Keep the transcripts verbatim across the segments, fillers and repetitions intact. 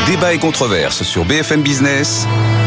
Débat et controverse sur B F M Business.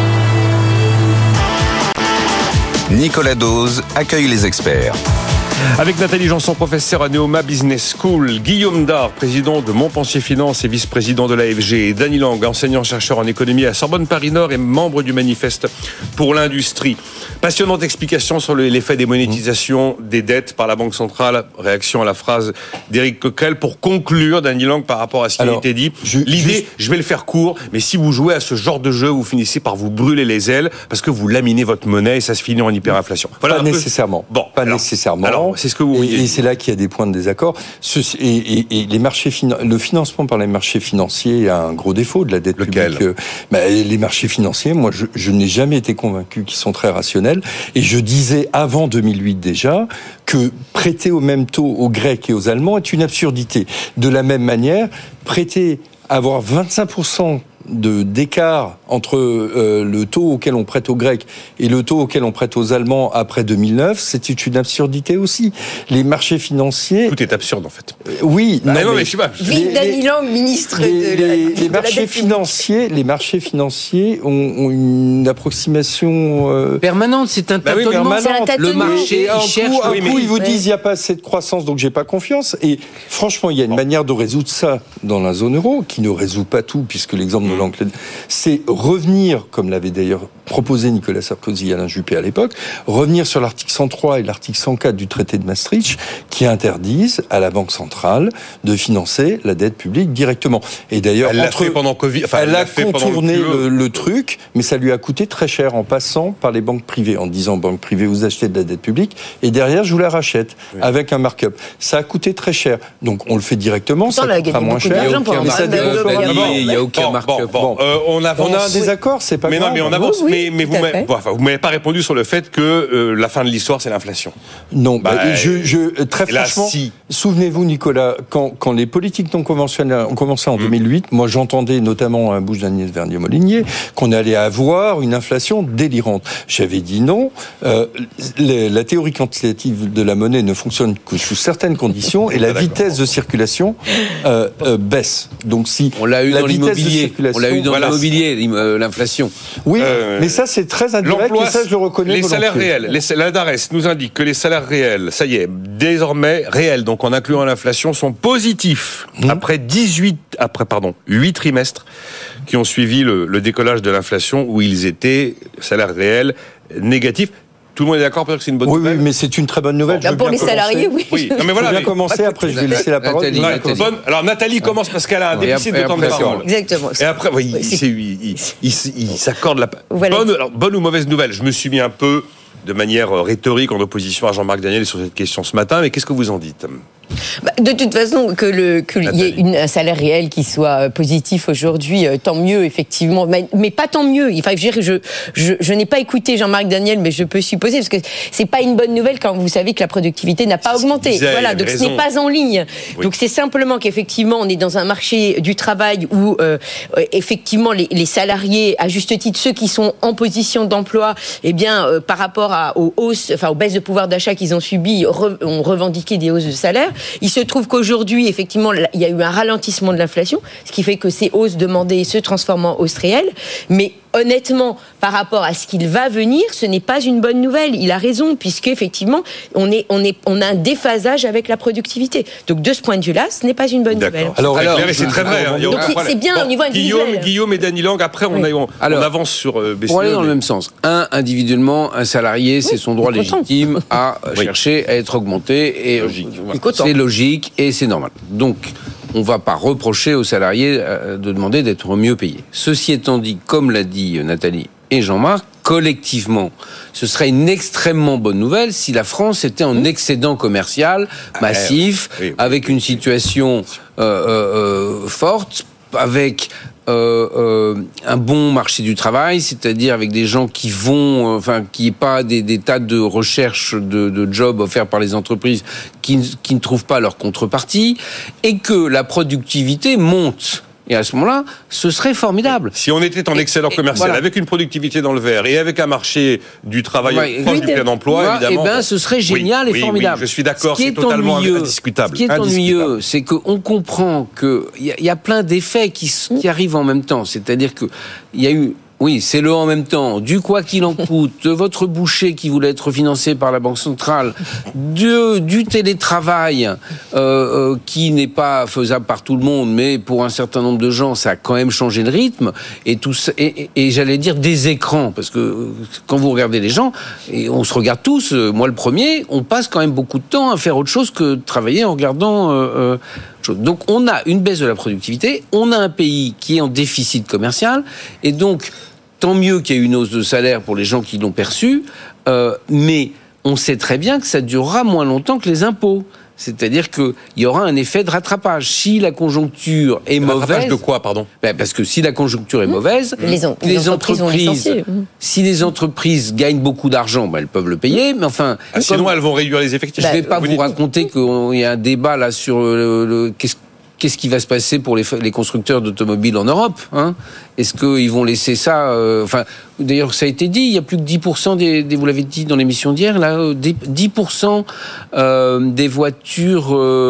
Nicolas Dose accueille les experts. Avec Nathalie Janson, professeure à Neoma Business School, Guillaume Dard, président de Montpensier Finance et vice-président de l'A F G, et Dany Lang, enseignant-chercheur en économie à Sorbonne Paris-Nord et membre du Manifeste pour l'industrie. Passionnante explication sur l'effet des monétisations des dettes par la Banque centrale. Réaction à la phrase d'Éric Coquerel. Pour conclure, Dany Lang, par rapport à ce qui Alors, a été dit, je, l'idée, juste... je vais le faire court, mais si vous jouez à ce genre de jeu, vous finissez par vous brûler les ailes parce que vous laminez votre monnaie et ça se finit en hyperinflation. Voilà, pas nécessairement. Bon, pas alors, nécessairement. Alors, c'est ce que vous voyez. Et, et c'est là qu'il y a des points de désaccord. Ce, et, et, et les marchés finan- le financement par les marchés financiers a un gros défaut de la dette Lequel publique. Bah, les marchés financiers, moi, je, je n'ai jamais été convaincu qu'ils sont très rationnels. Et je disais avant deux mille huit déjà que prêter au même taux aux Grecs et aux Allemands est une absurdité. De la même manière, prêter, avoir vingt-cinq pour cent de d'écart entre euh, le taux auquel on prête aux Grecs et le taux auquel on prête aux Allemands après deux mille neuf, c'était une absurdité aussi. Les marchés financiers... Tout est absurde en fait. Euh, oui. Bah, non, non, mais, mais je sais pas. Vive Dany Lang, ministre les, de la, les, de les la marchés dette financiers, les marchés financiers ont, ont une approximation euh, permanente. C'est un bah oui, tâtonnement. permanente. C'est un Le marché, Et un il coup, cherche. un Oui, coup, mais... ils vous ouais. disent il n'y a pas assez de croissance, donc j'ai pas confiance. Et franchement, il y a une bon. manière de résoudre ça dans la zone euro, qui ne résout pas tout, puisque l'exemple de l'Angleterre, c'est revenir, comme l'avait d'ailleurs proposé Nicolas Sarkozy et Alain Juppé à l'époque, revenir sur l'article cent trois et l'article cent quatre du traité de Maastricht, qui interdisent à la Banque centrale de financer la dette publique directement. Et d'ailleurs, elle l'a entre, fait pendant Covid. Enfin, elle, elle a fait contourné le, le, le truc, mais ça lui a coûté très cher en passant par les banques privées, en disant banque privée, vous achetez de la dette publique, et derrière, je vous la rachète oui. avec un markup. Ça a coûté très cher. Donc, on le fait directement, Pourtant, ça coûtera moins cher. Il n'y a aucun markup. Bon, euh, on avance. On a un désaccord, c'est pas mais grave. Non, mais on avance. Oui, mais mais vous m'avez, bon, enfin, vous m'avez pas répondu sur le fait que euh, la fin de l'histoire, c'est l'inflation. Non, bah, bah, je, je, très là, franchement, si. souvenez-vous, Nicolas, quand, quand les politiques non conventionnelles ont commencé en mmh. deux mille huit, moi j'entendais notamment à la bouche d'Agnès Verdier-Molinier qu'on allait avoir une inflation délirante. J'avais dit non. Euh, les, la théorie quantitative de la monnaie ne fonctionne que sous certaines conditions et la ah, vitesse de circulation euh, euh, baisse. Donc si on l'a eu la dans l'immobilier, on l'a eu dans voilà. l'immobilier, l'inflation. Oui, euh, mais ça c'est très indirect et ça je le reconnais. Les volontiers. salaires réels, les, la DARES nous indique que les salaires réels, ça y est, désormais réels, donc en incluant l'inflation, sont positifs mmh. après dix-huit, après pardon, huit trimestres qui ont suivi le, le décollage de l'inflation où ils étaient salaires réels négatifs. Tout le monde est d'accord pour dire que c'est une bonne oui, nouvelle. Oui, mais c'est une très bonne nouvelle. Là, pour les commencer. salariés, oui. oui. Non, mais voilà, je vais mais... commencer, après je vais laisser la parole. Nathalie, Nathalie. Bonne... Alors Nathalie commence parce qu'elle a un déficit de temps de parole. Exactement. Et après, oui, il, il, il, il, il s'accorde la... Voilà. Bonne, alors, bonne ou mauvaise nouvelle. Je me suis mis un peu de manière rhétorique en opposition à Jean-Marc Daniel sur cette question ce matin, mais qu'est-ce que vous en dites ? Bah, de toute façon, que le qu'il y ait une, un salaire réel qui soit positif aujourd'hui, euh, tant mieux, effectivement. Mais, mais pas tant mieux. Enfin, je, je, je, je n'ai pas écouté Jean-Marc Daniel, mais je peux supposer, parce que c'est pas une bonne nouvelle quand vous savez que la productivité n'a pas augmenté. Disait, voilà, donc raison. Ce n'est pas en ligne. Oui. Donc c'est simplement qu'effectivement, on est dans un marché du travail où, euh, effectivement, les, les salariés, à juste titre, ceux qui sont en position d'emploi, eh bien, euh, par rapport à, aux hausses, enfin, aux baisses de pouvoir d'achat qu'ils ont subies, re, ont revendiqué des hausses de salaire. Il se trouve qu'aujourd'hui, effectivement, il y a eu un ralentissement de l'inflation, ce qui fait que ces hausses demandées se transforment en hausses réelles. Mais honnêtement, par rapport à ce qu'il va venir, ce n'est pas une bonne nouvelle. Il a raison, puisque effectivement, on est, on est, on a un déphasage avec la productivité. Donc, de ce point de vue-là, ce n'est pas une bonne D'accord. nouvelle. Alors, alors c'est, c'est très vrai. Hein, donc, c'est, c'est bien bon, au niveau individuel. Guillaume, Guillaume et Dany Lang. Après, on, oui. a, on, alors, on avance sur euh, B C E. Pour aller dans mais... le même sens. Un, individuellement, un salarié, oui, c'est son droit légitime à oui. chercher à être augmenté et logique. Voilà. C'est logique et c'est normal. Donc, on ne va pas reprocher aux salariés de demander d'être mieux payés. Ceci étant dit, comme l'a dit Nathalie et Jean-Marc, collectivement, ce serait une extrêmement bonne nouvelle si la France était en excédent commercial massif, ah, oui, oui, avec oui, une situation euh, euh, forte, avec euh, euh, un bon marché du travail, c'est-à-dire avec des gens qui vont, euh, enfin, qui n'y ait pas des, des tas de recherches de, de jobs offerts par les entreprises qui, qui ne trouvent pas leur contrepartie, et que la productivité monte. Et à ce moment-là, ce serait formidable. Si on était en excellent et, commercial, et voilà. avec une productivité dans le vert et avec un marché du travail ouais, proche oui, du plein emploi, voilà, évidemment... Eh bien, ce serait génial oui, et formidable. Oui, oui, je suis d'accord, c'est totalement ennuyeux, indiscutable. Ce qui est ennuyeux, c'est qu'on comprend qu'il y, y a plein d'effets qui, qui arrivent en même temps. C'est-à-dire qu'il y a eu... Oui, c'est le en même temps, du quoi qu'il en coûte, de votre boucher qui voulait être financé par la Banque centrale, de, du télétravail euh, euh, qui n'est pas faisable par tout le monde, mais pour un certain nombre de gens, ça a quand même changé le rythme, et, tout ça, et, et, et j'allais dire des écrans, parce que quand vous regardez les gens, et on se regarde tous, moi le premier, on passe quand même beaucoup de temps à faire autre chose que de travailler en regardant... Euh, euh, Donc on a une baisse de la productivité, on a un pays qui est en déficit commercial, et donc tant mieux qu'il y ait une hausse de salaire pour les gens qui l'ont perçu, euh, mais on sait très bien que ça durera moins longtemps que les impôts. C'est-à-dire qu'il y aura un effet de rattrapage. Si la conjoncture est mauvaise... Rattrapage de quoi, pardon ? Ben parce que si la conjoncture est mauvaise, les, en, les, les entreprises, entreprises si les entreprises gagnent beaucoup d'argent, ben elles peuvent le payer, mais enfin... Ah, sinon, elles vont réduire les effectifs. Je ne vais pas vous, vous raconter qu'il y a un débat là sur le... le qu'est-ce Qu'est-ce qui va se passer pour les, les constructeurs d'automobiles en Europe, hein ? Est-ce qu'ils vont laisser ça euh, enfin, d'ailleurs, ça a été dit, il y a plus que dix pour cent des, des vous l'avez dit dans l'émission d'hier, là, dix pour cent euh, des voitures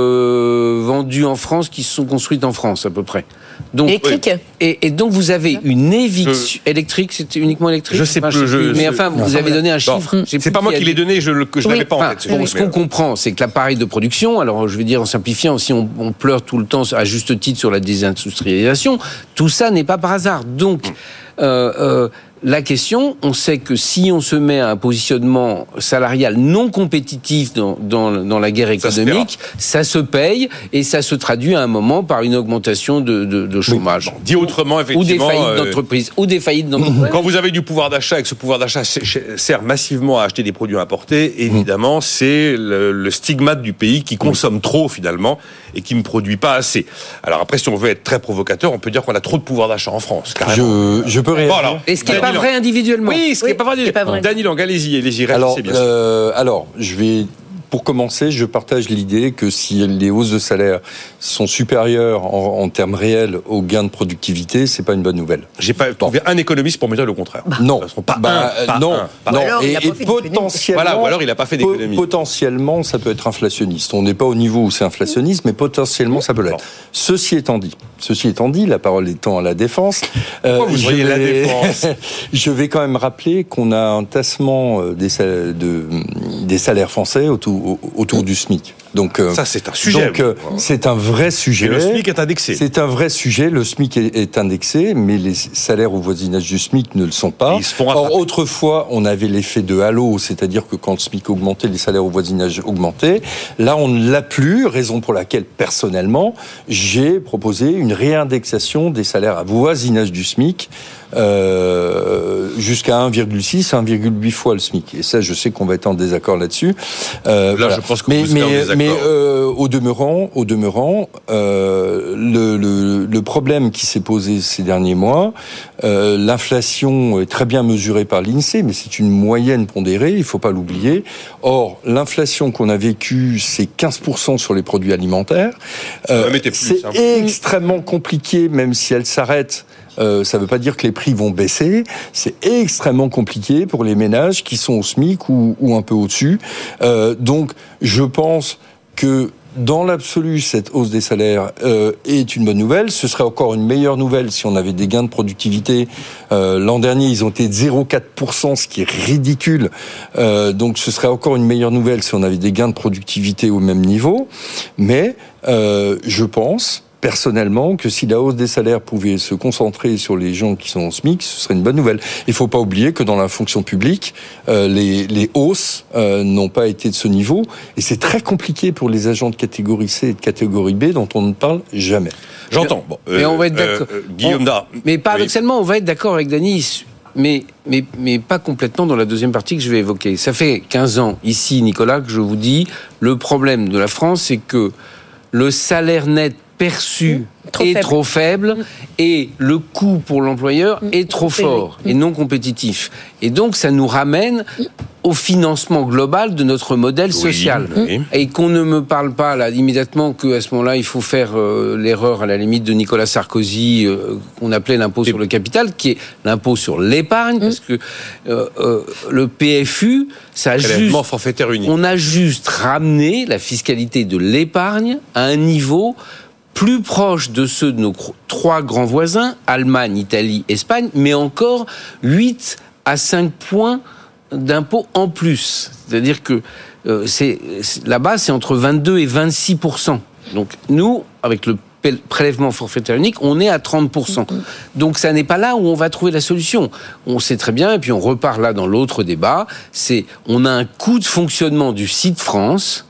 euh, vendues en France qui sont construites en France, à peu près. Donc, électrique. Et, et donc, vous avez une éviction... Je... Électrique, c'était uniquement électrique ? Je sais enfin, plus. Je, je, mais enfin, je, vous avez donné un chiffre. Non, c'est pas moi qui l'ai donné, je ne oui. l'avais pas enfin, en tête. Bon, ce qu'on comprend, c'est que l'appareil de production, alors je vais dire en simplifiant, si on, on pleure tout le temps à juste titre sur la désindustrialisation, tout ça n'est pas par hasard. Donc, euh, euh, la question, on sait que si on se met à un positionnement salarial non compétitif dans, dans, dans la guerre économique, ça se, ça se paye et ça se traduit à un moment par une augmentation de, de, de chômage. Oui, bon, dit autrement, effectivement... Ou des faillites d'entreprises. Euh... Ou des faillites d'entreprises. Quand vous avez du pouvoir d'achat et que ce pouvoir d'achat sert massivement à acheter des produits importés, évidemment, c'est le, le stigmate du pays qui consomme trop, finalement, et qui ne produit pas assez. Alors après, si on veut être très provocateur, on peut dire qu'on a trop de pouvoir d'achat en France, carrément. Je, je peux réagir. Bon, alors, et ce qui n'est pas vrai individuellement. Oui, ce qui n'est pas vrai. Pas vrai. Dany Lang, allez-y, allez-y, alors, bien euh, sûr. Alors, je vais... Pour commencer, je partage l'idée que si les hausses de salaire sont supérieures en, en termes réels aux gains de productivité, c'est pas une bonne nouvelle. J'ai pas trouvé un économiste pour me dire le contraire. Non, pas bah, un, pas non, un, pas non. Alors, et, et potentiellement, voilà, ou alors il n'a pas fait d'économie. Potentiellement, ça peut être inflationniste. On n'est pas au niveau où c'est inflationniste, mais potentiellement, ça peut l'être. Bon. Ceci étant dit, ceci étant dit, la parole étant à la défense. Euh, vous je voyez vais, la défense. Je vais quand même rappeler qu'on a un tassement des salaires, de, des salaires français autour, autour du SMIC. Donc, ça, c'est un sujet. Donc, euh, c'est un vrai sujet. Et le SMIC est indexé. C'est un vrai sujet. Le SMIC est, est indexé, mais les salaires au voisinage du SMIC ne le sont pas. Ils se font Or, autrefois, on avait l'effet de halo, c'est-à-dire que quand le SMIC augmentait, les salaires au voisinage augmentaient. Là, on ne l'a plus, raison pour laquelle, personnellement, j'ai proposé une réindexation des salaires à voisinage du SMIC euh, jusqu'à un virgule six, un virgule huit fois le SMIC. Et ça, je sais qu'on va être en désaccord là-dessus. Euh, Là, voilà. je pense que mais, vous mais, êtes en désaccord. Mais euh, au demeurant, au demeurant euh, le, le, le problème qui s'est posé ces derniers mois, euh, l'inflation est très bien mesurée par l'INSEE, mais c'est une moyenne pondérée, il ne faut pas l'oublier. Or, l'inflation qu'on a vécue, c'est quinze pour cent sur les produits alimentaires. Euh, plus, c'est hein. extrêmement compliqué, même si elle s'arrête. Euh, ça ne veut pas dire que les prix vont baisser. C'est extrêmement compliqué pour les ménages qui sont au SMIC ou, ou un peu au-dessus. Euh, donc, je pense que dans l'absolu, cette hausse des salaires euh, est une bonne nouvelle. Ce serait encore une meilleure nouvelle si on avait des gains de productivité. Euh, l'an dernier, ils ont été de zéro virgule quatre pour cent, ce qui est ridicule. Euh, donc, ce serait encore une meilleure nouvelle si on avait des gains de productivité au même niveau. Mais euh, je pense... personnellement, que si la hausse des salaires pouvait se concentrer sur les gens qui sont au SMIC, ce serait une bonne nouvelle. Il ne faut pas oublier que dans la fonction publique, euh, les, les hausses euh, n'ont pas été de ce niveau. Et c'est très compliqué pour les agents de catégorie C et de catégorie B dont on ne parle jamais. J'entends. Bon, mais euh, on va être d'accord. Euh, Guillaume Dard. Mais paradoxalement, oui. on va être d'accord avec Dany. Mais, mais, mais pas complètement dans la deuxième partie que je vais évoquer. Ça fait quinze ans, ici, Nicolas, que je vous dis, le problème de la France, c'est que le salaire net perçu mmh, trop est faible. trop faible et le coût pour l'employeur mmh, est trop fort mmh. et non compétitif. Et donc, ça nous ramène au financement global de notre modèle oui, social. Oui. Et qu'on ne me parle pas là immédiatement qu'à ce moment-là, il faut faire euh, l'erreur à la limite de Nicolas Sarkozy, euh, qu'on appelait l'impôt sur le capital, qui est l'impôt sur l'épargne, mmh. parce que euh, euh, le P F U, ça a juste, forfaitaire unique. On a juste ramené la fiscalité de l'épargne à un niveau plus proche de ceux de nos trois grands voisins, Allemagne, Italie, Espagne, mais encore huit à cinq points d'impôts en plus. C'est-à-dire que euh, c'est, c'est, là-bas, c'est entre vingt-deux et vingt-six pour cent. Donc nous, avec le prélèvement forfaitaire unique, on est à trente pour cent. Donc ça n'est pas là où on va trouver la solution. On sait très bien, et puis on repart là dans l'autre débat, c'est on a un coût de fonctionnement du site France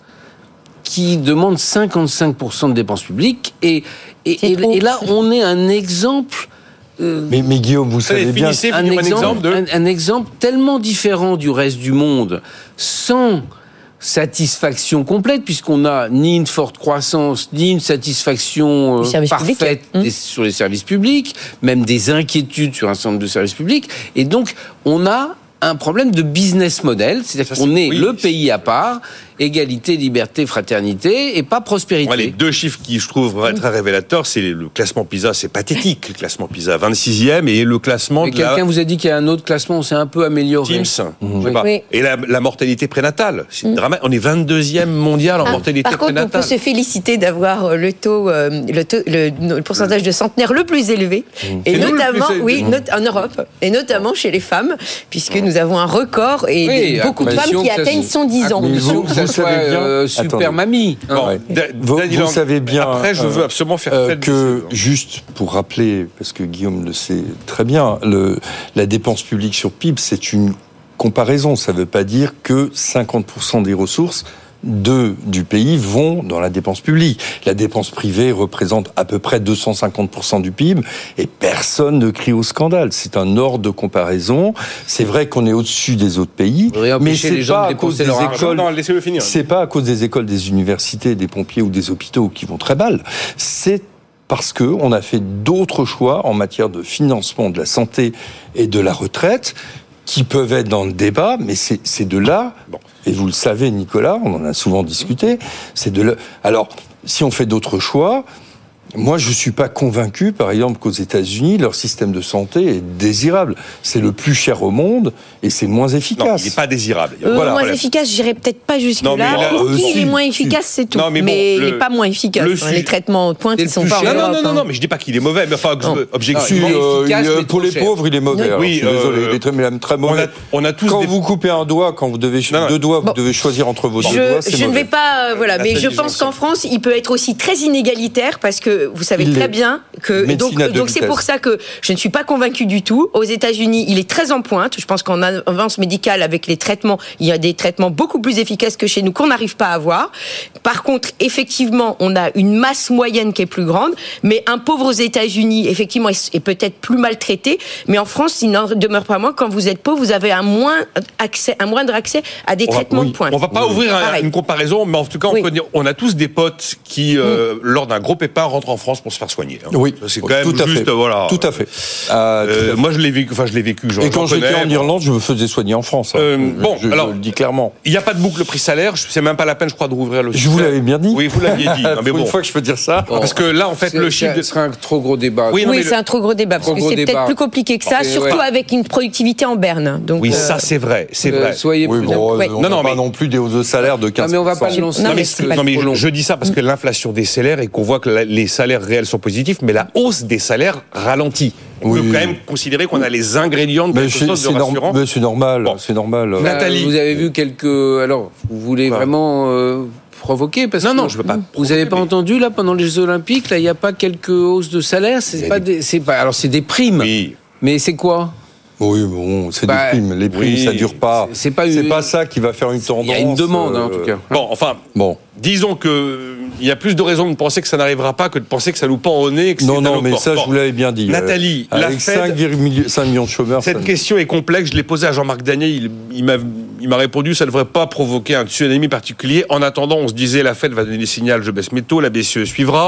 qui demande cinquante-cinq pour cent de dépenses publiques, et, et, et, et là on est un exemple... Euh, mais, mais Guillaume, vous savez bien... Un exemple, un, exemple de... un, un exemple tellement différent du reste du monde, sans satisfaction complète, puisqu'on n'a ni une forte croissance, ni une satisfaction euh, parfaite des, sur les services publics, même des inquiétudes sur un certain nombre de services publics, et donc on a un problème de business model, c'est-à-dire Ça, qu'on c'est... est oui. le pays à part, égalité, liberté, fraternité, et pas prospérité. Ouais, les deux chiffres qui, je trouve, mmh. très révélateurs, c'est le classement PISA, c'est pathétique, le classement PISA, vingt-sixième, et le classement Mais de quelqu'un la... vous a dit qu'il y a un autre classement, on s'est un peu amélioré. Teams, mmh. je sais pas. Oui. Et la, la mortalité prénatale, c'est mmh. dramatique. On est vingt-deuxième mondial en ah, mortalité par prénatale. Par contre, on peut se féliciter d'avoir le taux, euh, le, taux le, le pourcentage de centenaires le plus élevé, mmh. et c'est notamment, plus oui, not, en Europe, et notamment chez les femmes, puisque mmh. nous avons un record, et oui, beaucoup de femmes qui atteignent cent dix ans. Vous, vous savez bien... Super Attendez. Mamie. Bon, ouais. Vous, vous savez bien. Après, je veux absolument faire euh, que, juste pour rappeler, parce que Guillaume le sait très bien, le, la dépense publique sur P I B, c'est une comparaison. Ça ne veut pas dire que cinquante pour cent des ressources de, du pays vont dans la dépense publique. La dépense privée représente à peu près deux cent cinquante pour cent du P I B et personne ne crie au scandale. C'est un ordre de comparaison. C'est vrai qu'on est au-dessus des autres pays, mais c'est les pas à cause des écoles. Non, laissez-le finir. C'est pas à cause des écoles, des universités, des pompiers ou des hôpitaux qui vont très mal. C'est parce que on a fait d'autres choix en matière de financement de la santé et de la retraite qui peuvent être dans le débat, mais c'est, c'est de là, bon, et vous le savez Nicolas, on en a souvent discuté, c'est de là. Alors, si on fait d'autres choix, moi je ne suis pas convaincu, par exemple, qu'aux États-Unis, leur système de santé est désirable. C'est le plus cher au monde et c'est le moins efficace. Non, il n'est pas désirable. Euh, voilà, moins voilà. efficace, je n'irais peut-être pas jusque-là. Là, Pour euh, qui si, il est moins efficace, si. c'est tout. Non, mais, bon, mais le, il n'est pas moins efficace. Le, hein, les traitements de pointe, ils ne sont pas en non, Europe. Non, non, non, mais je ne dis pas qu'il est mauvais. Mais enfin, non. objectivement, non, efficace, euh, pour les cher. pauvres, il est mauvais. Oui, oui, je suis désolé, il est très, très mauvais. On a tous quand vous coupez un doigt, quand vous devez deux doigts, vous devez choisir entre vos deux doigts, c'est mauvais. Je ne vais pas, voilà, mais je pense qu'en France, il peut être aussi très inégalitaire parce que vous savez très bien que donc, donc c'est pour ça que je ne suis pas convaincue du tout. Aux États-Unis, il est très en pointe. Je pense qu'en avance médicale, avec les traitements, il y a des traitements beaucoup plus efficaces que chez nous qu'on n'arrive pas à avoir. Par contre, effectivement, on a une masse moyenne qui est plus grande, mais un pauvre aux États-Unis, effectivement, est peut-être plus maltraité. Mais en France, il n'en demeure pas moins. Quand vous êtes pauvre, vous avez un moins accès, un moindre accès à des on traitements va, oui. de pointe. On va pas oui. ouvrir un, une comparaison, mais en tout cas, on, oui. peut dire, on a tous des potes qui, euh, oui. lors d'un gros pépin, rentrent en France pour se faire soigner. Hein. Oui. C'est quand même tout à juste, fait. voilà. Tout à fait. Euh, euh, tout à fait. Moi, je l'ai vécu. Enfin, je l'ai vécu. Et quand j'étais connais, en Irlande, je me faisais soigner en France. Hein. Euh, bon, je, alors, je le dis clairement. Il n'y a pas de boucle prix-salaire. C'est même pas la peine, je crois, de rouvrir le sujet. Je vous l'avais bien dit. Oui, vous l'aviez dit. Non, mais Pour bon. une fois que je peux dire ça. Bon. Parce que là, en fait, c'est, le chiffre. Ce serait un trop gros débat. Oui, oui c'est un trop gros débat. Parce que c'est peut-être plus compliqué que ça, surtout avec une productivité en berne. Oui, ça, c'est vrai. C'est vrai. Soyez oui, bon, euh, on n'a pas non plus des hausses de salaire de quinze pour cent. Non, mais on va pas le lancer. Non, mais je dis ça parce que l'inflation des salaires et qu'on voit que les salaires réels sont positifs, mais la hausse des salaires ralentit. On oui. peut quand même considérer qu'on a les ingrédients de quelque chose de rassurant. Mais c'est normal, bon. c'est normal. Nathalie, vous avez vu quelques... Alors, vous voulez ouais. vraiment... Euh... provoquer parce non, que non, je veux pas. Vous n'avez pas entendu là pendant les Jeux Olympiques là il n'y a pas quelques hausses de salaire c'est pas des, c'est pas alors c'est des primes oui. mais c'est quoi? Oui, bon, c'est bah, des primes. Les primes, oui, ça dure pas. C'est pas, c'est pas ça qui va faire une tendance. Il y a une demande, euh, hein, en tout cas. Bon, enfin, bon. Disons que il y a plus de raisons de penser que ça n'arrivera pas que de penser que ça nous pend au nez. Et que non, c'est non, mais port. ça, bon. je vous l'avais bien dit. Nathalie, euh, la avec Fed, cinq millions de chômeurs. Cette ça... question est complexe. Je l'ai posée à Jean-Marc Daniel. Il, il, m'a, il m'a répondu ça ne devrait pas provoquer un tsunami particulier. En attendant, on se disait la Fed va donner des signaux, je baisse mes taux, la B C E suivra.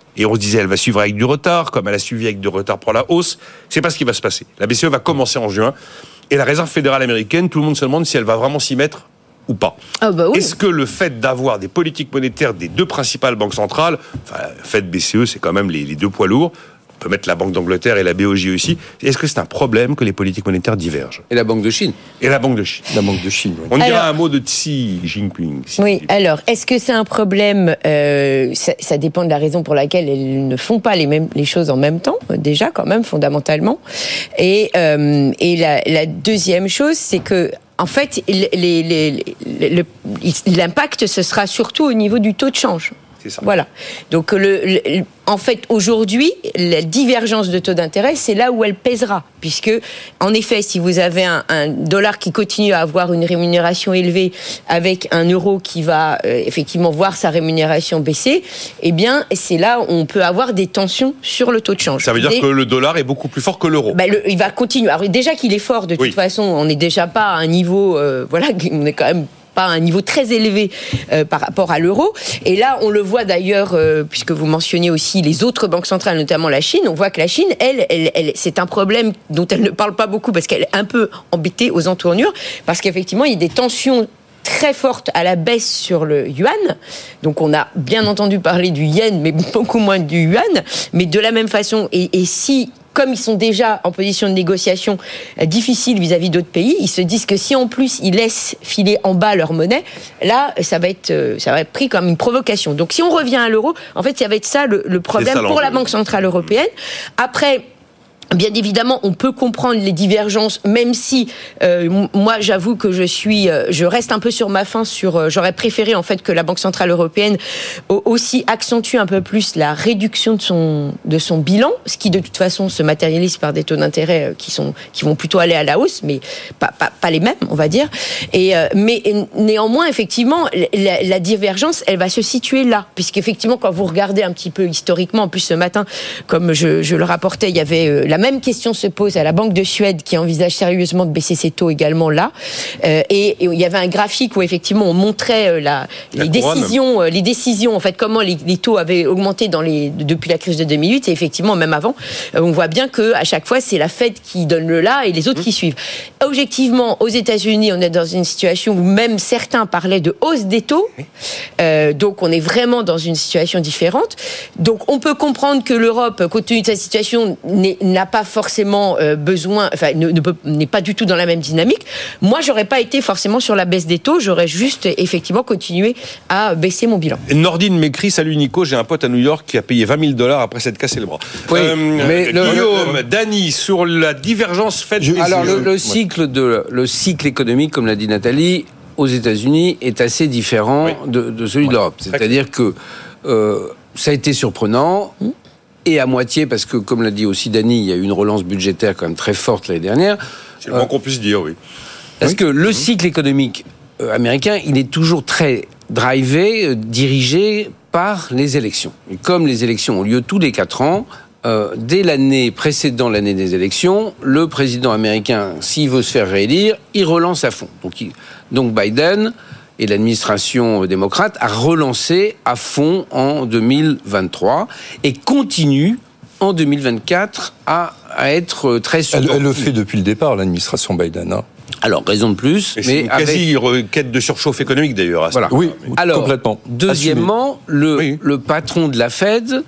et on se disait elle va suivre avec du retard, comme elle a suivi avec du retard pour la hausse. C'est pas ce qui va se passer. La B C E va commencer en juin, et la Réserve fédérale américaine, tout le monde se demande si elle va vraiment s'y mettre ou pas. Ah bah oui. Est-ce que le fait d'avoir des politiques monétaires des deux principales banques centrales, enfin, fait B C E, c'est quand même les, les deux poids lourds, on peut mettre la Banque d'Angleterre et la B O J aussi, est-ce que c'est un problème que les politiques monétaires divergent ? Et la Banque de Chine. Et la Banque de Chine. La Banque de Chine, oui. On dira alors, un mot de Xi Jinping. Xi oui, Jinping. alors, est-ce que c'est un problème euh, ça, ça dépend de la raison pour laquelle elles ne font pas les, mêmes, les choses en même temps, déjà, quand même, fondamentalement. Et, euh, et la, la deuxième chose, c'est que en fait, les, les, les, les, l'impact, ce sera surtout au niveau du taux de change. C'est ça. Voilà. Donc, le, le, en fait, aujourd'hui, la divergence de taux d'intérêt, c'est là où elle pèsera. Puisque, en effet, si vous avez un, un dollar qui continue à avoir une rémunération élevée avec un euro qui va euh, effectivement voir sa rémunération baisser, eh bien, c'est là où on peut avoir des tensions sur le taux de change. Ça veut dire Des... que le dollar est beaucoup plus fort que l'euro. Ben, le, il va continuer. Alors, déjà qu'il est fort, de toute oui. façon, on n'est déjà pas à un niveau... Euh, voilà, on est quand même... pas un niveau très élevé euh, par rapport à l'euro. Et là, on le voit d'ailleurs, euh, puisque vous mentionniez aussi les autres banques centrales, notamment la Chine, on voit que la Chine, elle, elle, elle c'est un problème dont elle ne parle pas beaucoup parce qu'elle est un peu embêtée aux entournures, parce qu'effectivement, il y a des tensions très forte à la baisse sur le yuan. Donc on a bien entendu parler du yen, mais beaucoup moins du yuan. Mais de la même façon, et, et si... comme ils sont déjà en position de négociation euh, difficile vis-à-vis d'autres pays, ils se disent que si en plus ils laissent filer en bas leur monnaie, là ça va être euh, ça va être pris comme une provocation. Donc si on revient à l'euro, en fait ça va être ça le, le problème ça, pour la Banque centrale européenne. Après, bien évidemment, on peut comprendre les divergences, même si euh, moi, j'avoue que je suis, euh, je reste un peu sur ma faim. Sur, euh, j'aurais préféré en fait que la Banque centrale européenne aussi accentue un peu plus la réduction de son de son bilan, ce qui de toute façon se matérialise par des taux d'intérêt qui sont qui vont plutôt aller à la hausse, mais pas pas, pas les mêmes, on va dire. Et euh, mais néanmoins, effectivement, la, la divergence, elle va se situer là, puisqu'effectivement, quand vous regardez un petit peu historiquement, en plus ce matin, comme je, je le rapportais, il y avait euh, la même question se pose à la Banque de Suède qui envisage sérieusement de baisser ses taux également là. Euh, et, et il y avait un graphique où effectivement on montrait euh, la, la les décisions, euh, les décisions en fait comment les, les taux avaient augmenté dans les depuis la crise de deux mille huit et effectivement même avant. Euh, on voit bien que à chaque fois c'est la Fed qui donne le là et les autres mmh. qui suivent. Objectivement, aux États-Unis, on est dans une situation où même certains parlaient de hausse des taux. Euh, donc on est vraiment dans une situation différente. Donc on peut comprendre que l'Europe, compte tenu de sa situation, n'a pas forcément euh, besoin, enfin ne, ne peut, n'est pas du tout dans la même dynamique. Moi, j'aurais pas été forcément sur la baisse des taux, j'aurais juste effectivement continué à baisser mon bilan. Nordine m'écrit: salut Nico, j'ai un pote à New York qui a payé vingt mille dollars après s'être cassé le bras. Oui, euh, mais euh, Guillaume, le, Dany, sur la divergence faite. Je, alors le, le cycle de le cycle économique, comme l'a dit Nathalie, aux États-Unis est assez différent oui. de, de celui ouais. de l'Europe. C'est-à-dire que euh, ça a été surprenant. Mmh. Et à moitié, parce que, comme l'a dit aussi Dany, il y a eu une relance budgétaire quand même très forte l'année dernière. C'est le moins euh, qu'on puisse dire, oui. Parce oui. que le cycle économique euh, américain, il est toujours très drivé, euh, dirigé par les élections. Et comme les élections ont lieu tous les quatre ans, euh, dès l'année précédant l'année des élections, le président américain, s'il veut se faire réélire, il relance à fond. Donc, il, donc Biden... et l'administration démocrate a relancé à fond en deux mille vingt-trois et continue en deux mille vingt-quatre à, à être très supportive. Elle, elle le fait depuis le départ, l'administration Biden. Hein. Alors, raison de plus. Et c'est mais une avec... quasi requête de surchauffe économique d'ailleurs. À voilà. Oui, alors, complètement. Deuxièmement, le, oui. le patron de la Fed,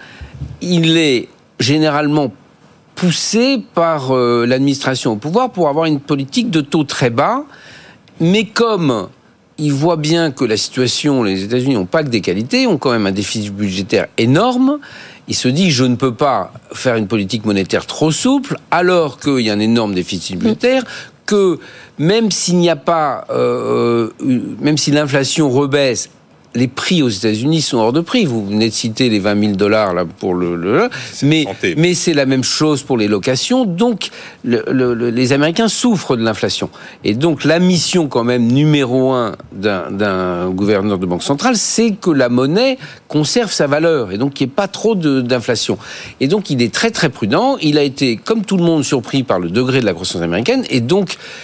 il est généralement poussé par euh, l'administration au pouvoir pour avoir une politique de taux très bas, mais comme il voit bien que la situation, les États-Unis n'ont pas que des qualités, ont quand même un déficit budgétaire énorme. Il se dit, je ne peux pas faire une politique monétaire trop souple, alors qu'il y a un énorme déficit budgétaire, que même s'il n'y a pas, euh, même si l'inflation rebaisse, les prix aux États-Unis sont hors de prix. Vous venez de citer les vingt mille dollars là pour le, le mais mais c'est la même chose pour les locations. Donc le, le, le, les Américains souffrent de l'inflation. Et donc la mission quand même numéro un d'un, d'un gouverneur de banque centrale, c'est que la monnaie conserve sa valeur et donc qu'il n'y ait pas trop de, d'inflation. Et donc il est très très prudent. Il a été comme tout le monde surpris par le degré de la croissance américaine et donc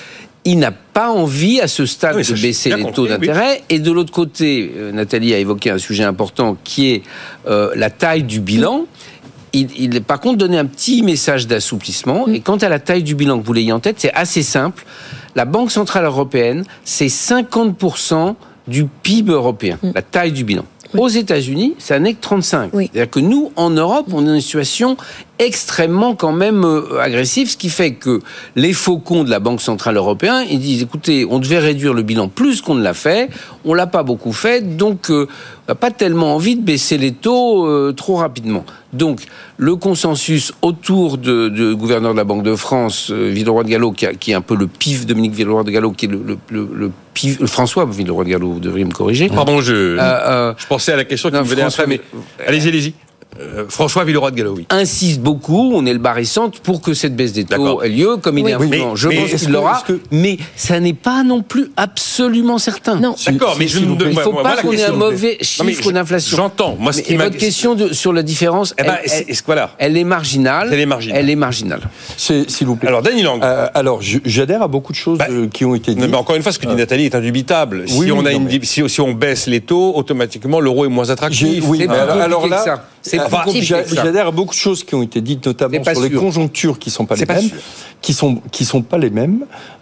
il n'a pas envie à ce stade oui, de baisser les taux compris, d'intérêt. Oui. Et de l'autre côté, euh, Nathalie a évoqué un sujet important qui est euh, la taille du bilan. Il, il par contre donné un petit message d'assouplissement. Oui. Et quant à la taille du bilan, que vous l'ayez en tête, c'est assez simple. La Banque Centrale Européenne, c'est cinquante pour cent du P I B européen, oui. la taille du bilan. Oui. Aux États-Unis, ça n'est que trente-cinq. Oui. C'est-à-dire que nous, en Europe, on est dans une situation extrêmement quand même euh, agressive, ce qui fait que les faucons de la Banque Centrale Européenne, ils disent, écoutez, on devait réduire le bilan plus qu'on ne l'a fait, on l'a pas beaucoup fait, donc euh, on n'a pas tellement envie de baisser les taux euh, trop rapidement. Donc, le consensus autour de, de gouverneur de la Banque de France, euh, Villeroy de Galhau, qui, a, qui est un peu le pif, Dominique Villeroy de Galhau, qui est le, le, le, le pif, François Villeroy de Galhau, vous devriez me corriger. Pardon, je, euh, euh, je pensais à la question qui non, me venait après, mais allez-y, allez-y. Euh, François Villeroy de Galhau, oui. Insiste beaucoup, on est le barrissante pour que cette baisse des taux D'accord. ait lieu, comme il oui, est influent. Je pense qu'il l'aura, que... mais ça n'est pas non plus absolument certain. Non. D'accord, mais je il ne faut pas qu'on ait un mauvais chiffre d'inflation. J'entends. Moi, ce qui et votre question de, sur la différence, eh ben, elle, c'est, c'est, voilà. elle est marginale. Elle est marginale. Elle est marginale. C'est, s'il vous plaît. Alors, Danny Lang. Euh, alors, je, j'adhère à beaucoup de choses bah, qui ont été dites. Mais encore une fois, ce que dit euh, Nathalie est indubitable. Si oui, on a non, une, mais... si, si on baisse les taux, automatiquement, l'euro est moins attractif. Oui, c'est alors, alors là, ça. C'est enfin, j'adhère à beaucoup de choses qui ont été dites, notamment sur sûr. les conjonctures qui sont pas c'est les pas mêmes, sûr. qui sont qui sont pas les mêmes,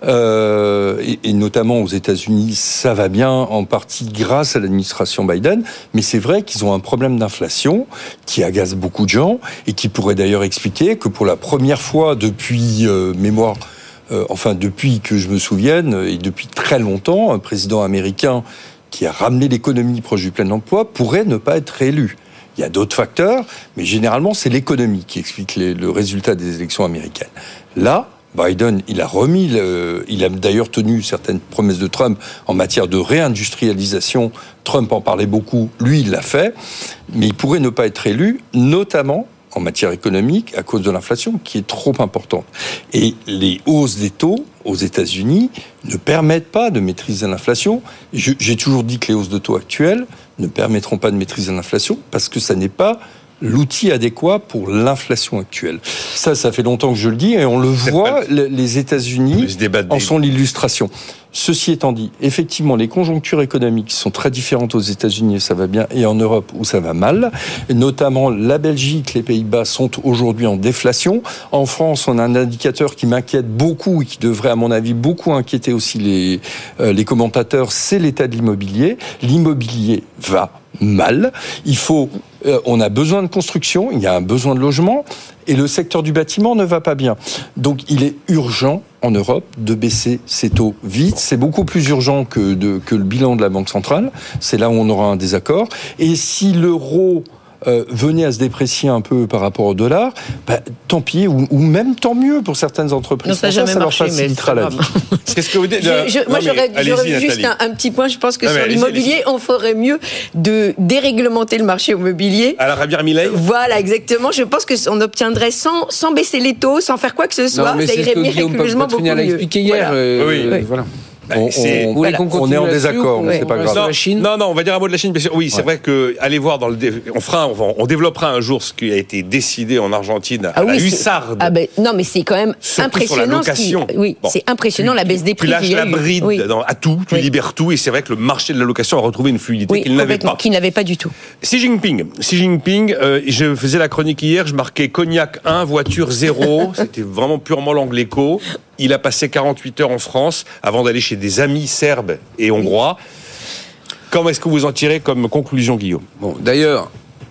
euh, et, et notamment aux États-Unis, ça va bien en partie grâce à l'administration Biden, mais c'est vrai qu'ils ont un problème d'inflation qui agace beaucoup de gens et qui pourrait d'ailleurs expliquer que pour la première fois depuis euh, mémoire, euh, enfin depuis que je me souvienne et depuis très longtemps, un président américain qui a ramené l'économie proche du plein emploi pourrait ne pas être réélu. Il y a d'autres facteurs, mais généralement, c'est l'économie qui explique les, le résultat des élections américaines. Là, Biden, il a remis, le, il a d'ailleurs tenu certaines promesses de Trump en matière de réindustrialisation. Trump en parlait beaucoup, lui, il l'a fait, mais il pourrait ne pas être élu, notamment en matière économique, à cause de l'inflation, qui est trop importante. Et les hausses des taux aux États-Unis ne permettent pas de maîtriser l'inflation. Je, j'ai toujours dit que les hausses de taux actuelles ne permettront pas de maîtriser l'inflation, parce que ça n'est pas l'outil adéquat pour l'inflation actuelle. Ça, ça fait longtemps que je le dis, et on le voit, les États-Unis en sont l'illustration. Ceci étant dit, effectivement, les conjonctures économiques sont très différentes aux États-Unis, ça va bien, et en Europe, où ça va mal. Et notamment, la Belgique, les Pays-Bas sont aujourd'hui en déflation. En France, on a un indicateur qui m'inquiète beaucoup et qui devrait, à mon avis, beaucoup inquiéter aussi les, euh, les commentateurs, c'est l'état de l'immobilier. L'immobilier va mal. Il faut, euh, on a besoin de construction, il y a un besoin de logement, et le secteur du bâtiment ne va pas bien. Donc, il est urgent en Europe de baisser ces taux vite. C'est beaucoup plus urgent que, de, que le bilan de la Banque centrale. C'est là où on aura un désaccord. Et si l'euro euh, venait à se déprécier un peu par rapport au dollar, bah, tant pis, ou, ou même tant mieux pour certaines entreprises. Non, ça, ça, ça marché, leur facilitera la vie. Qu'est-ce que vous dites je, je, Moi, j'aurais, j'aurais juste un, un petit point. Je pense que non, sur allez-y, l'immobilier, allez-y. on ferait mieux de déréglementer le marché immobilier. À la Rabir Milei. Voilà, exactement. Je pense qu'on obtiendrait sans, sans baisser les taux, sans faire quoi que ce soit. Non, ça irait miraculeusement beaucoup mieux. A expliqué hier. Voilà. Euh, oui, oui. Voilà. On, on, voilà. on est en désaccord, mais c'est pas grave. Non, la Chine non, non, on va dire un mot de la Chine. Parce que, oui, c'est ouais. vrai que allez voir dans le, dé... on fera, on, on développera un jour ce qui a été décidé en Argentine ah à oui, la hussarde. Ah ben non, mais c'est quand même surtout impressionnant. Sur la location. Qui... Oui, bon. c'est impressionnant tu, la baisse des prix. Tu lâches la bride oui. dans, à tout, tu oui. libères tout, et c'est vrai que le marché de la location a retrouvé une fluidité oui, qu'il n'avait pas. Qu'il n'avait pas du tout. Xi Jinping, Xi Jinping, euh, je faisais la chronique hier, je marquais cognac un, voiture zéro. C'était vraiment purement l'angléco. Il a passé quarante-huit heures en France avant d'aller chez des amis serbes et hongrois. Comment est-ce que vous en tirez comme conclusion, Guillaume ? Bon, d'ailleurs,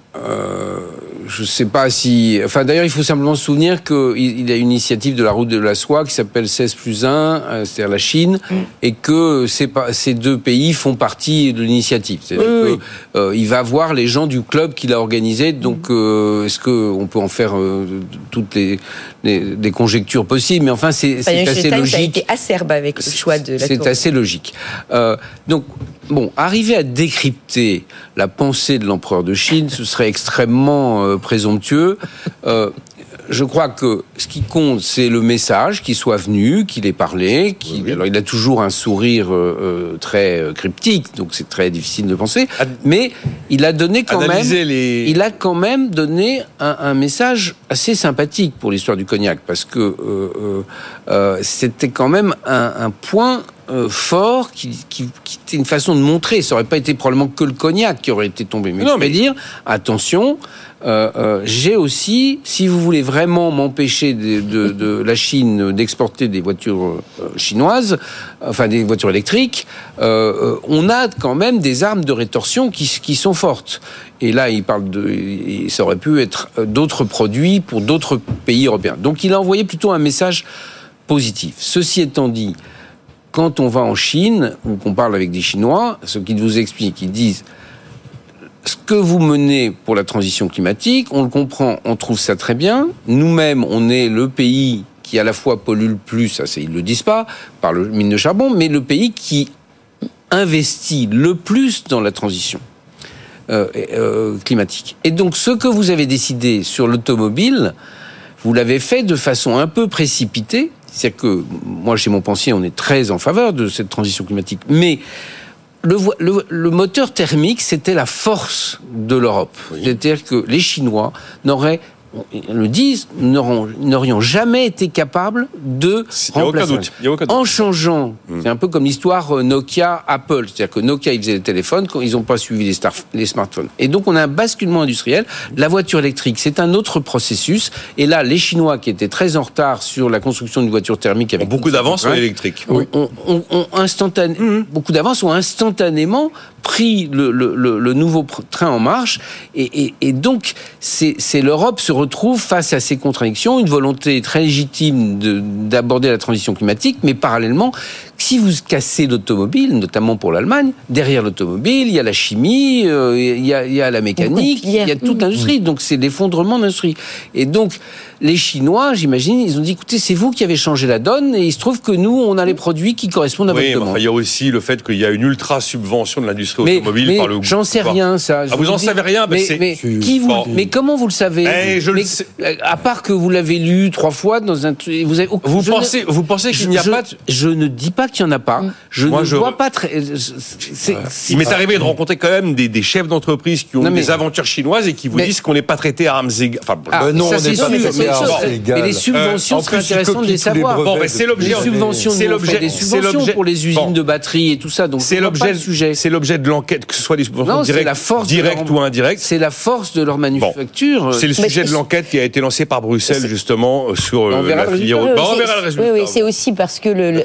euh, je ne sais pas si... Enfin, d'ailleurs, il faut simplement se souvenir qu'il y a une initiative de la route de la soie qui s'appelle seize plus un, c'est-à-dire la Chine, mmh. et que ces, ces deux pays font partie de l'initiative. C'est-à-dire mmh. qu'il euh, va voir les gens du club qu'il a organisé, donc euh, est-ce qu'on peut en faire euh, toutes les, les, les conjectures possibles, mais enfin, c'est, c'est enfin, assez logique. Ça a été acerbe avec le choix de la C'est tour. assez logique. Euh, donc, bon, arriver à décrypter la pensée de l'empereur de Chine, ce serait extrêmement euh, présomptueux. Euh, je crois que ce qui compte, c'est le message, qu'il soit venu, qu'il ait parlé. Qu'il, oui. Alors, il a toujours un sourire euh, très cryptique, donc c'est très difficile de penser. Ad... Mais il a donné quand Analyser même, les... il a quand même donné un, un message assez sympathique pour l'histoire du cognac, parce que euh, euh, c'était quand même un, un point euh, fort qui, qui, qui était une façon de montrer. Ça n'aurait pas été probablement que le cognac qui aurait été tombé, mais non, je vais mais... dire attention. Euh, euh, j'ai aussi, si vous voulez vraiment m'empêcher de, de, de la Chine d'exporter des voitures euh, chinoises, enfin des voitures électriques, euh, on a quand même des armes de rétorsion qui, qui sont fortes. Et là, il parle de, et ça aurait pu être d'autres produits pour d'autres pays européens. Donc, il a envoyé plutôt un message positif. Ceci étant dit, quand on va en Chine ou qu'on parle avec des Chinois, ce qu'ils vous expliquent, ils disent ce que vous menez pour la transition climatique, on le comprend, on trouve ça très bien. Nous-mêmes, on est le pays qui à la fois pollue le plus, ça c'est, ils le disent pas, par le mine de charbon, mais le pays qui investit le plus dans la transition euh, euh, climatique. Et donc, ce que vous avez décidé sur l'automobile, vous l'avez fait de façon un peu précipitée. C'est-à-dire que moi, chez Montpensier, on est très en faveur de cette transition climatique, mais Le, le, le moteur thermique, c'était la force de l'Europe. Oui. C'est-à-dire que les Chinois n'auraient, ils le disent, n'aurions jamais été capables de Il n'y a aucun doute. Il y a aucun doute. En changeant, mmh. c'est un peu comme l'histoire Nokia-Apple. C'est-à-dire que Nokia, ils faisaient les téléphones, quand ils n'ont pas suivi les, star, les smartphones. Et donc, on a un basculement industriel. La voiture électrique, c'est un autre processus. Et là, les Chinois, qui étaient très en retard sur la construction d'une voiture thermique, avec beaucoup d'avance sur l'électrique. Oui. On, on, on, on instantané, mmh. beaucoup d'avance, ont instantanément pris le, le, le, le nouveau train en marche. Et, et, et donc, c'est, c'est l'Europe se retrouve face à ces contradictions, une volonté très légitime de, d'aborder la transition climatique, mais parallèlement, si vous cassez l'automobile, notamment pour l'Allemagne, derrière l'automobile, il y a la chimie, euh, il, y a, il y a la mécanique, il y a toute l'industrie. Donc, c'est l'effondrement de l'industrie. Et donc, les Chinois, j'imagine, ils ont dit, écoutez, c'est vous qui avez changé la donne, et il se trouve que nous, on a les produits qui correspondent à oui, votre demande. Enfin, il y a aussi le fait qu'il y a une ultra-subvention de l'industrie mais, automobile mais par le... j'en sais rien, ça. Ah, vous en savez rien mais, c'est... mais, qui vous... bon. mais comment vous le savez eh, je mais, le sais. À part que vous l'avez lu trois fois dans un... Vous, avez... vous, pensez, ne... vous pensez qu'il je, n'y a je, pas... De... Je ne dis pas qu'il n'y en a pas. Je Moi, ne je... vois pas très... C'est, euh, c'est... Il m'est arrivé de rencontrer quand même des, des chefs d'entreprise qui ont non, mais... des aventures chinoises et qui vous mais... disent qu'on n'est pas traité à armes égales. Enfin, ah, non, on n'est pas traité à armes égales. Mais les subventions, c'est intéressant de les savoir. Bon, ben c'est l'objet. Les subventions, c'est l'objet. Des subventions pour les usines de batteries et tout ça. Donc c'est l'objet. C'est l'objet de l'enquête, que ce soit des subventions directes ou indirectes. C'est la force de leur manufacture. C'est le sujet de l'enquête qui a été lancée par Bruxelles justement sur la filière. On verra le résultat. Oui, oui, c'est aussi parce que le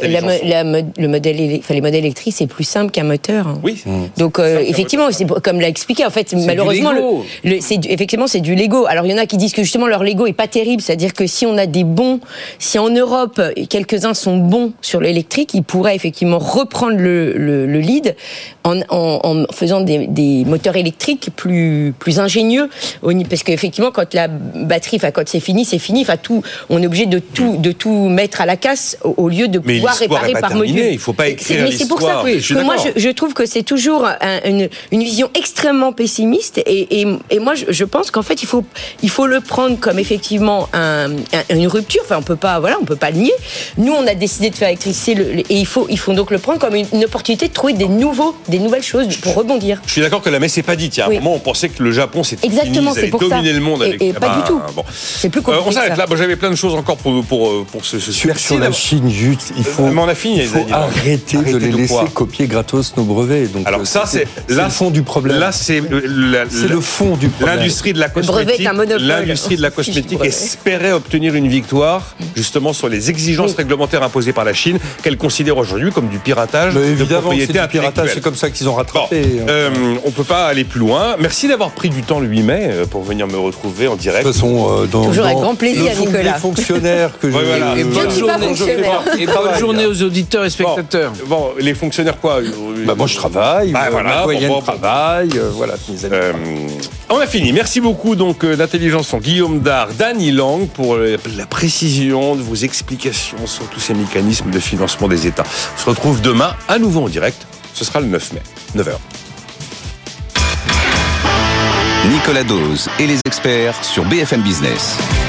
le modèle, enfin les modèles électriques, c'est plus simple qu'un moteur. Oui. Donc effectivement, c'est comme l'a expliqué. En fait, malheureusement, c'est effectivement c'est du Lego. Alors il y en a qui disent que justement leur Lego est pas terrible, c'est-à-dire que si on a des bons, si en Europe quelques-uns sont bons sur l'électrique, ils pourraient effectivement reprendre le, le, le lead en, en, en faisant des, des moteurs électriques plus plus ingénieux, parce qu'effectivement quand la batterie, enfin quand c'est fini, c'est fini. Enfin tout, on est obligé de tout de tout mettre à la casse au lieu de mais pouvoir réparer par module. Il faut pas écrire mais c'est pour ça oui, que moi je, je trouve que c'est toujours un, une, une vision extrêmement pessimiste et, et, et moi je, je pense qu'en fait il faut il faut le prendre comme effectivement un, un, une rupture. Enfin on peut pas voilà on peut pas le nier. Nous on a décidé de faire électricité le, et il faut il faut donc le prendre comme une, une opportunité de trouver des nouveaux des nouvelles choses pour rebondir. Je suis d'accord que la messe n'est pas dite. Il y a un oui. moment on pensait que le Japon c'était exactement fini, c'est pour dominer ça. le monde et, avec et pas bah, du tout. Bon. C'est plus compliqué. Euh, on s'arrête là. Bon, j'avais plein de choses encore pour pour pour ce, ce sur, sur la Chine juste il faut, euh, mais on a fini, il faut arrêter, arrêter de les de laisser quoi. copier gratos nos brevets. Donc alors ça c'est, c'est là, le fond du problème. Là c'est la, c'est le fond du problème. L'industrie de la cosmétique. L'industrie de la cosmétique espérait obtenir une victoire justement sur les exigences oui. réglementaires imposées par la Chine qu'elle considère aujourd'hui comme du piratage mais de évidemment, propriété c'est du piratage, c'est comme ça qu'ils ont rattrapé. Bon, euh, on peut pas aller plus loin. Merci d'avoir pris du temps le huit mai pour venir me retrouver en direct. De toute façon, euh, dans, toujours dans avec grand plaisir, le Nicolas. Les fonctionnaires que ouais, je. Voilà. Et bonne journée, et bonne journée aux auditeurs et spectateurs. Bon, bon les fonctionnaires quoi bah, moi je travaille. Bah, voilà, ma bon, bon, travaille. Euh, voilà, mes amis. Euh, on a fini. Merci beaucoup donc euh, d'intelligence en Guillaume Dard, Dany Lang pour euh, la précision de vos explications sur tous ces mécanismes de financement des États. On se retrouve demain à nouveau en direct. Ce sera le neuf mai, neuf heures. Nicolas Dose et les experts sur B F M Business.